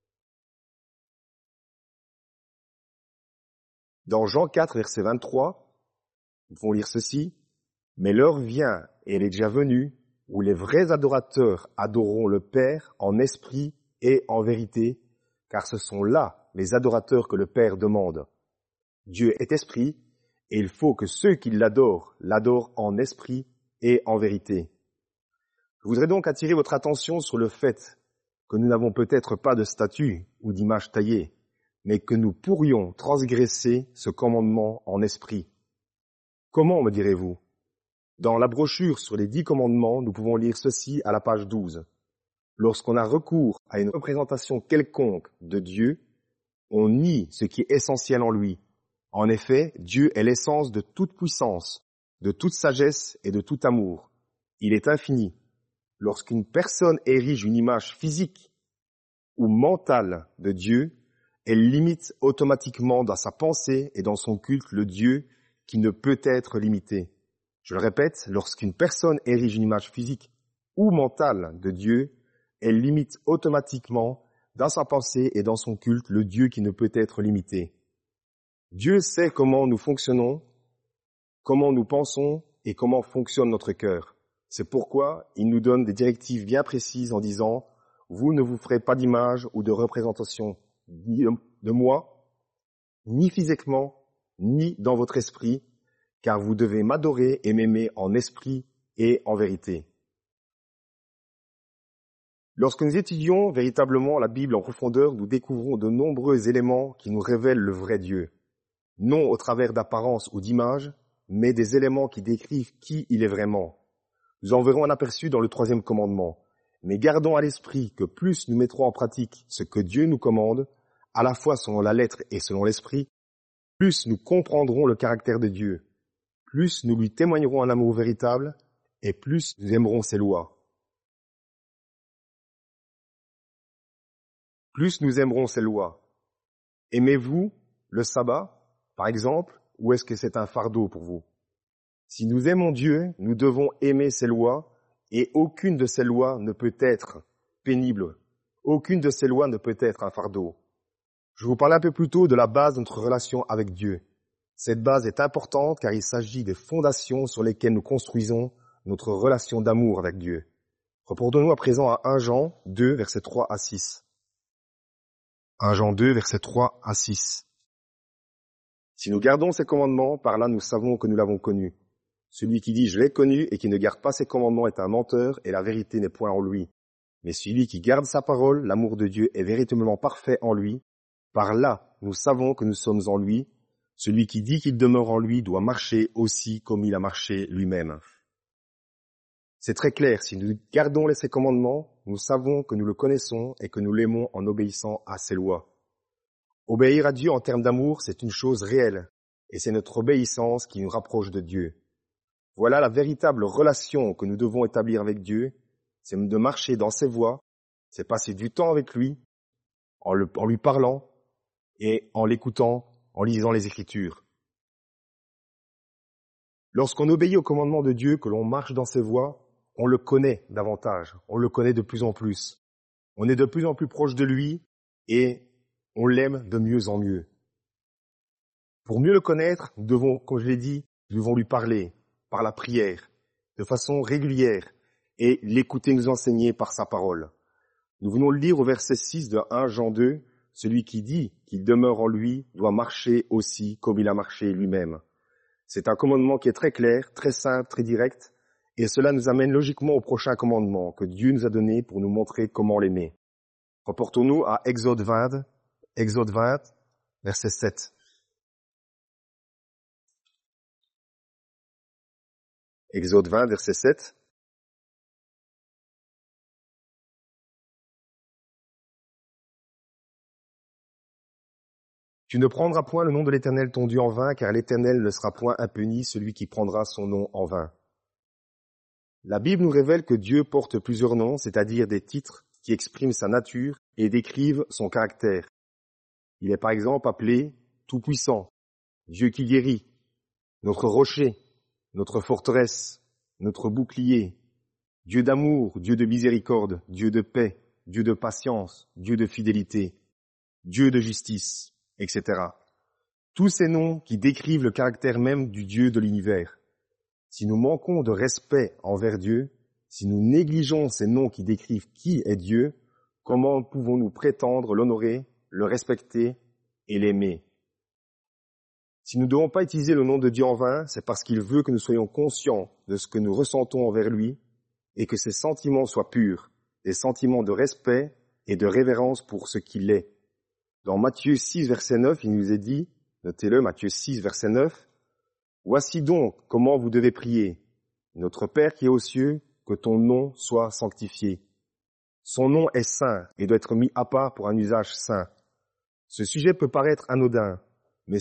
Dans Jean 4, verset 23, nous pouvons lire ceci. « Mais l'heure vient, et elle est déjà venue, où les vrais adorateurs adoreront le Père en esprit et en vérité, car ce sont là les adorateurs que le Père demande. Dieu est esprit, et il faut que ceux qui l'adorent en esprit et en vérité. » Je voudrais donc attirer votre attention sur le fait que nous n'avons peut-être pas de statue ou d'image taillée, mais que nous pourrions transgresser ce commandement en esprit. Comment, me direz-vous? Dans la brochure sur les 10 commandements, nous pouvons lire ceci à la page 12. Lorsqu'on a recours à une représentation quelconque de Dieu, on nie ce qui est essentiel en lui. En effet, Dieu est l'essence de toute puissance, de toute sagesse et de tout amour. Il est infini. Lorsqu'une personne érige une image physique ou mentale de Dieu, elle limite automatiquement dans sa pensée et dans son culte le Dieu qui ne peut être limité. Je le répète, lorsqu'une personne érige une image physique ou mentale de Dieu, elle limite automatiquement dans sa pensée et dans son culte le Dieu qui ne peut être limité. Dieu sait comment nous fonctionnons, comment nous pensons et comment fonctionne notre cœur. C'est pourquoi il nous donne des directives bien précises en disant « Vous ne vous ferez pas d'image ou de représentation ni de moi, ni physiquement, ni dans votre esprit, car vous devez m'adorer et m'aimer en esprit et en vérité. » Lorsque nous étudions véritablement la Bible en profondeur, nous découvrons de nombreux éléments qui nous révèlent le vrai Dieu. Non au travers d'apparences ou d'images, mais des éléments qui décrivent qui il est vraiment. Nous en verrons un aperçu dans le 3e commandement. Mais gardons à l'esprit que plus nous mettrons en pratique ce que Dieu nous commande, à la fois selon la lettre et selon l'esprit, plus nous comprendrons le caractère de Dieu, plus nous lui témoignerons un amour véritable et plus nous aimerons ses lois. Plus nous aimerons ses lois. Aimez-vous le sabbat, par exemple, ou est-ce que c'est un fardeau pour vous? Si nous aimons Dieu, nous devons aimer ses lois, et aucune de ces lois ne peut être pénible. Aucune de ces lois ne peut être un fardeau. Je vous parlais un peu plus tôt de la base de notre relation avec Dieu. Cette base est importante car il s'agit des fondations sur lesquelles nous construisons notre relation d'amour avec Dieu. Reportons-nous à présent à 1 Jean 2, versets 3 à 6. 1 Jean 2, versets 3 à 6. Si nous gardons ses commandements, par là nous savons que nous l'avons connu. Celui qui dit « je l'ai connu » et qui ne garde pas ses commandements est un menteur et la vérité n'est point en lui. Mais celui qui garde sa parole, l'amour de Dieu est véritablement parfait en lui. Par là, nous savons que nous sommes en lui. Celui qui dit qu'il demeure en lui doit marcher aussi comme il a marché lui-même. C'est très clair, si nous gardons ses commandements, nous savons que nous le connaissons et que nous l'aimons en obéissant à ses lois. Obéir à Dieu en termes d'amour, c'est une chose réelle, et c'est notre obéissance qui nous rapproche de Dieu. Voilà la véritable relation que nous devons établir avec Dieu, c'est de marcher dans ses voies, c'est passer du temps avec lui, en lui parlant et en l'écoutant, en lisant les Écritures. Lorsqu'on obéit au commandement de Dieu, que l'on marche dans ses voies, on le connaît davantage, on le connaît de plus en plus. On est de plus en plus proche de lui et on l'aime de mieux en mieux. Pour mieux le connaître, nous devons, comme je l'ai dit, Nous devons lui parler par la prière, de façon régulière, et l'écouter nous enseigner par sa parole. Nous venons le lire au verset 6 de 1 Jean 2, celui qui dit qu'il demeure en lui doit marcher aussi comme il a marché lui-même. C'est un commandement qui est très clair, très simple, très direct, et cela nous amène logiquement au prochain commandement que Dieu nous a donné pour nous montrer comment l'aimer. Reportons-nous à Exode 20, verset 7. Exode 20, verset 7. Tu ne prendras point le nom de l'Éternel ton Dieu en vain, car l'Éternel ne sera point impuni celui qui prendra son nom en vain. La Bible nous révèle que Dieu porte plusieurs noms, c'est-à-dire des titres qui expriment sa nature et décrivent son caractère. Il est par exemple appelé Tout-Puissant, Dieu qui guérit, notre rocher, notre forteresse, notre bouclier, Dieu d'amour, Dieu de miséricorde, Dieu de paix, Dieu de patience, Dieu de fidélité, Dieu de justice, etc. Tous ces noms qui décrivent le caractère même du Dieu de l'univers. Si nous manquons de respect envers Dieu, si nous négligeons ces noms qui décrivent qui est Dieu, comment pouvons-nous prétendre l'honorer, le respecter et l'aimer? Si nous ne devons pas utiliser le nom de Dieu en vain, c'est parce qu'il veut que nous soyons conscients de ce que nous ressentons envers lui et que ces sentiments soient purs, des sentiments de respect et de révérence pour ce qu'il est. Dans Matthieu 6, verset 9, il nous est dit, notez-le, Matthieu 6, verset 9, « Voici donc comment vous devez prier. Notre Père qui est aux cieux, que ton nom soit sanctifié. Son nom est saint et doit être mis à part pour un usage saint. Ce sujet peut paraître anodin, mais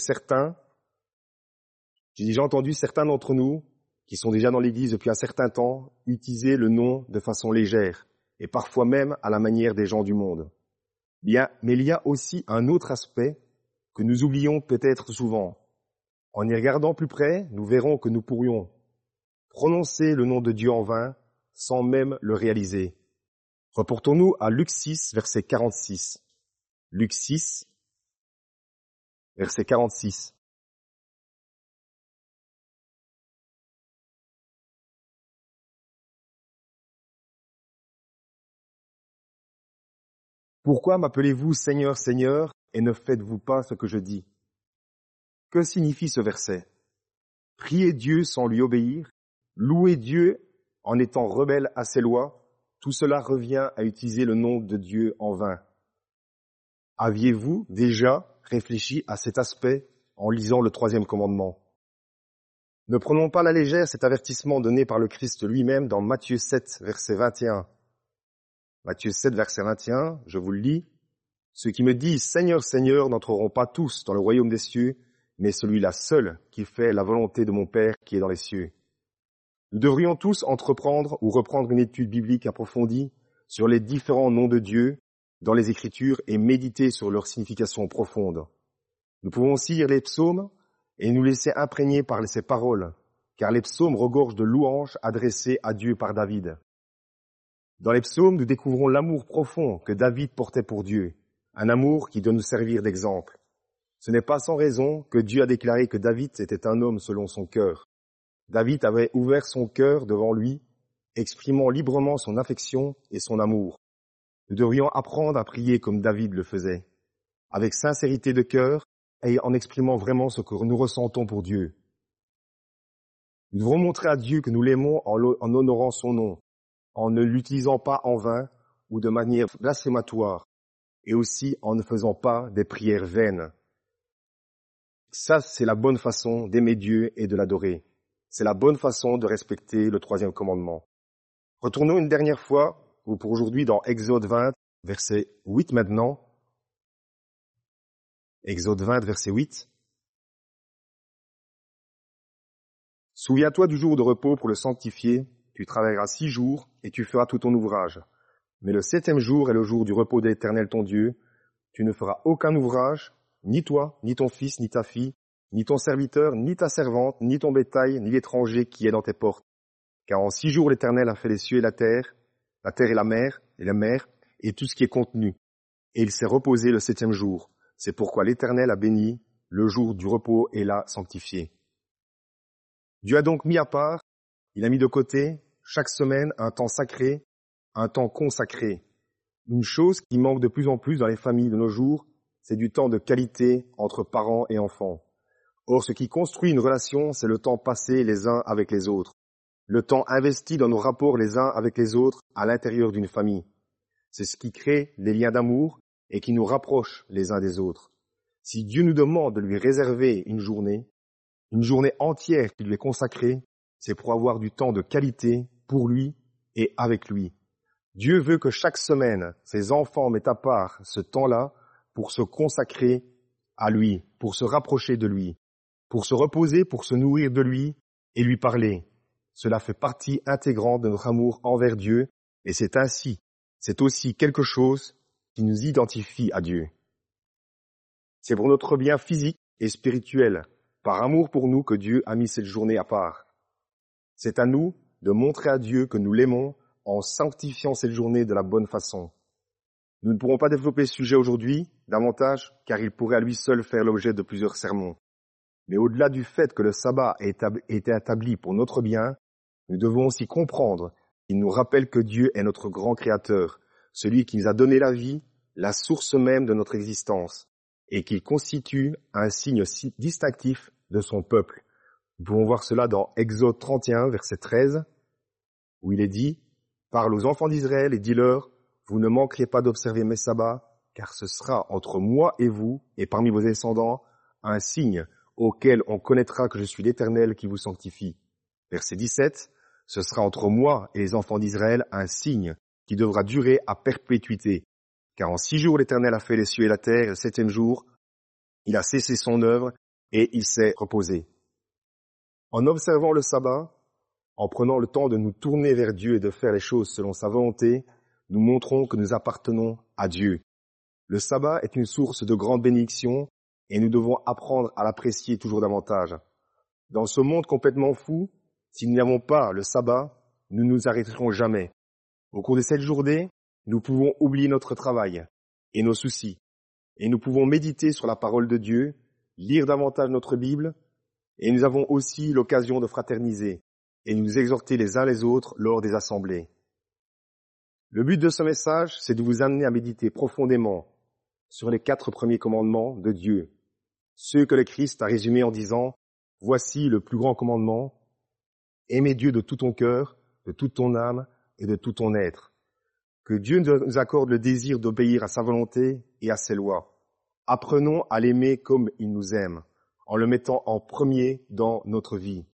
j'ai déjà entendu certains d'entre nous, qui sont déjà dans l'Église depuis un certain temps, utiliser le nom de façon légère, et parfois même à la manière des gens du monde. Bien, mais il y a aussi un autre aspect que nous oublions peut-être souvent. En y regardant plus près, nous verrons que nous pourrions prononcer le nom de Dieu en vain sans même le réaliser. Reportons-nous à Luc 6, verset 46. Luc 6, verset 46. Pourquoi m'appelez-vous Seigneur, Seigneur, et ne faites-vous pas ce que je dis? Que signifie ce verset? Prier Dieu sans lui obéir, louer Dieu en étant rebelle à ses lois, tout cela revient à utiliser le nom de Dieu en vain. Aviez-vous déjà réfléchi à cet aspect en lisant le 3e commandement? Ne prenons pas à la légère cet avertissement donné par le Christ lui-même dans Matthieu 7, verset 21. Matthieu 7, verset 21, je vous le lis. « Ceux qui me disent « Seigneur, Seigneur » n'entreront pas tous dans le royaume des cieux, mais celui-là seul qui fait la volonté de mon Père qui est dans les cieux. » Nous devrions tous entreprendre ou reprendre une étude biblique approfondie sur les différents noms de Dieu dans les Écritures et méditer sur leur signification profonde. Nous pouvons aussi lire les psaumes et nous laisser imprégner par ces paroles, car les psaumes regorgent de louanges adressées à Dieu par David. Dans les psaumes, nous découvrons l'amour profond que David portait pour Dieu, un amour qui doit nous servir d'exemple. Ce n'est pas sans raison que Dieu a déclaré que David était un homme selon son cœur. David avait ouvert son cœur devant lui, exprimant librement son affection et son amour. Nous devrions apprendre à prier comme David le faisait, avec sincérité de cœur et en exprimant vraiment ce que nous ressentons pour Dieu. Nous devons montrer à Dieu que nous l'aimons en honorant son nom, en ne l'utilisant pas en vain ou de manière blasphématoire, et aussi en ne faisant pas des prières vaines. Ça, c'est la bonne façon d'aimer Dieu et de l'adorer. C'est la bonne façon de respecter le 3e commandement. Retournons une dernière fois, ou pour aujourd'hui, dans Exode 20, verset 8 maintenant. Exode 20, verset 8. « Souviens-toi du jour de repos pour le sanctifier. Tu travailleras 6 jours et tu feras tout ton ouvrage. Mais le 7e jour est le jour du repos de l'Éternel ton Dieu. Tu ne feras aucun ouvrage, ni toi, ni ton fils, ni ta fille, ni ton serviteur, ni ta servante, ni ton bétail, ni l'étranger qui est dans tes portes. Car en 6 jours l'Éternel a fait les cieux et la terre et la mer, et tout ce qui est contenu. Et il s'est reposé le 7e jour. C'est pourquoi l'Éternel a béni le jour du repos et l'a sanctifié. » Dieu a donc mis à part, il a mis de côté, chaque semaine, un temps sacré, un temps consacré. Une chose qui manque de plus en plus dans les familles de nos jours, c'est du temps de qualité entre parents et enfants. Or, ce qui construit une relation, c'est le temps passé les uns avec les autres, le temps investi dans nos rapports les uns avec les autres à l'intérieur d'une famille. C'est ce qui crée les liens d'amour et qui nous rapproche les uns des autres. Si Dieu nous demande de lui réserver une journée entière qui lui est consacrée, c'est pour avoir du temps de qualité pour lui et avec lui. Dieu veut que chaque semaine, ses enfants mettent à part ce temps-là pour se consacrer à lui, pour se rapprocher de lui, pour se reposer, pour se nourrir de lui et lui parler. Cela fait partie intégrante de notre amour envers Dieu et c'est aussi quelque chose qui nous identifie à Dieu. C'est pour notre bien physique et spirituel, par amour pour nous, que Dieu a mis cette journée à part. C'est à nous de montrer à Dieu que nous l'aimons en sanctifiant cette journée de la bonne façon. Nous ne pourrons pas développer ce sujet aujourd'hui davantage, car il pourrait à lui seul faire l'objet de plusieurs sermons. Mais au-delà du fait que le sabbat a été établi pour notre bien, nous devons aussi comprendre qu'il nous rappelle que Dieu est notre grand créateur, celui qui nous a donné la vie, la source même de notre existence, et qu'il constitue un signe distinctif de son peuple. Nous pouvons voir cela dans Exode 31, verset 13, où il est dit « Parle aux enfants d'Israël et dis-leur, vous ne manquerez pas d'observer mes sabbats, car ce sera entre moi et vous, et parmi vos descendants, un signe auquel on connaîtra que je suis l'Éternel qui vous sanctifie. » Verset 17, « Ce sera entre moi et les enfants d'Israël un signe qui devra durer à perpétuité. Car en 6 jours l'Éternel a fait les cieux et la terre, et le 7e jour, il a cessé son œuvre et il s'est reposé. » En observant le sabbat, en prenant le temps de nous tourner vers Dieu et de faire les choses selon sa volonté, nous montrons que nous appartenons à Dieu. Le sabbat est une source de grande bénédiction et nous devons apprendre à l'apprécier toujours davantage. Dans ce monde complètement fou, si nous n'avons pas le sabbat, nous ne nous arrêterons jamais. Au cours de cette journée, nous pouvons oublier notre travail et nos soucis, et nous pouvons méditer sur la parole de Dieu, lire davantage notre Bible, et nous avons aussi l'occasion de fraterniser et nous exhorter les uns les autres lors des assemblées. Le but de ce message, c'est de vous amener à méditer profondément sur les 4 premiers commandements de Dieu, ceux que le Christ a résumés en disant « Voici le plus grand commandement, aimer Dieu de tout ton cœur, de toute ton âme et de tout ton être. » Que Dieu nous accorde le désir d'obéir à sa volonté et à ses lois. Apprenons à l'aimer comme il nous aime, en le mettant en premier dans notre vie.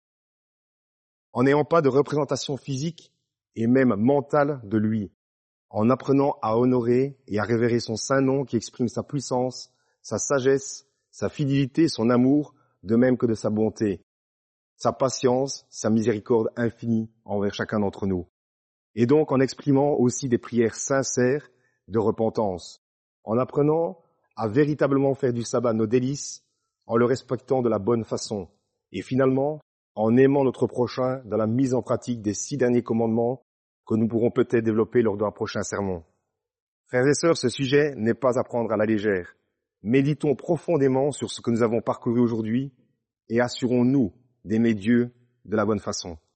En n'ayant pas de représentation physique et même mentale de lui, en apprenant à honorer et à révérer son saint nom qui exprime sa puissance, sa sagesse, sa fidélité, son amour, de même que de sa bonté, sa patience, sa miséricorde infinie envers chacun d'entre nous. Et donc en exprimant aussi des prières sincères de repentance, en apprenant à véritablement faire du sabbat nos délices, en le respectant de la bonne façon, et finalement en aimant notre prochain dans la mise en pratique des 6 derniers commandements que nous pourrons peut-être développer lors d'un prochain sermon. Frères et sœurs, ce sujet n'est pas à prendre à la légère. Méditons profondément sur ce que nous avons parcouru aujourd'hui et assurons-nous d'aimer Dieu de la bonne façon.